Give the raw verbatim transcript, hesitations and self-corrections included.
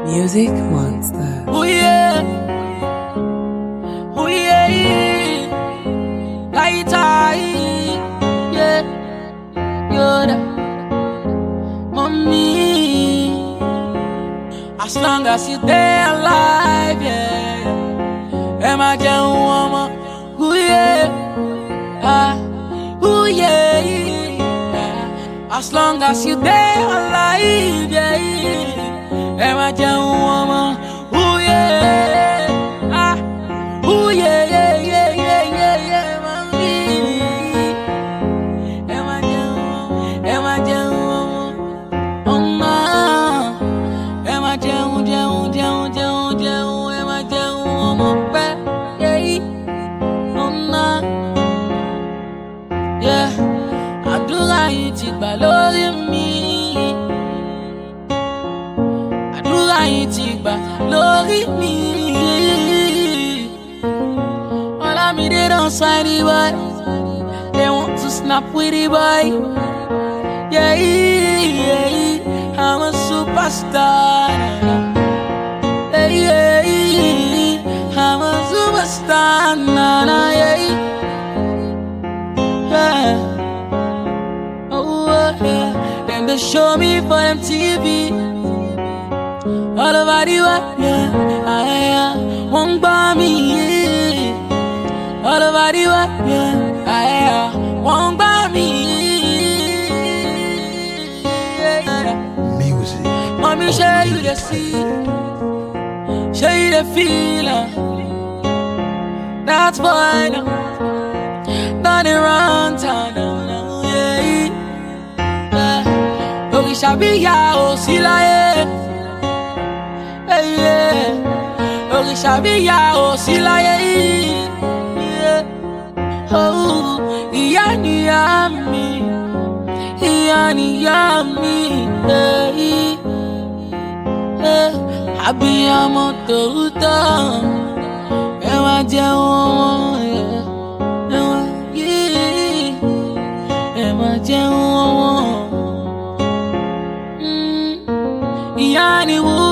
Music Monster. Oh yeah, oh yeah, light yeah, Yoda, mommy. As long as you stay alive, yeah. Am I just woman? Oh yeah, ah, oh yeah, yeah. As long as you stay alive, yeah. Am I just woman? Oh yeah, ah, oh yeah, yeah, yeah, yeah, yeah, yeah, mommy. Am I just woman? Am I just woman? Oh ma, am I just woman? Just woman, just woman, just woman, am I just woman? Yeah, oh ma, yeah. Àdúrà yìí ti gbà lórí mi. Àdúrà yìí ti gbà lórí mi. Olamide don sign the boy. They want to snap with the boy. Yeah, yeah, I'm a superstar. Yeah, yeah, I'm a superstar. Nah, nah, yeah, yeah. Oh, yeah. Then they show me for M T V. All over the world, yeah, ah, yeah, won't buy me, yeah. All over the world, yeah, ah, yeah, won't buy me, yeah. Music. Mommy, show you the see, show you the feel, uh. That's why now, not the wrong time, no, no, yeah, yeah. Oh, we shall be ya, oh, see la, yeah. Hey, yeah. Òrìṣà bí ìyá ò sí láyé yìí. Yeah. Oh, ìyá ni ìyá mi, ìyá ni ìyá mi. Hey. Hey. Abiyamọ tòótọ́, ẹ wá jẹun wọn. Ẹ wá yìí, ẹ má jẹun wọn. Ìyá ni wọ́n.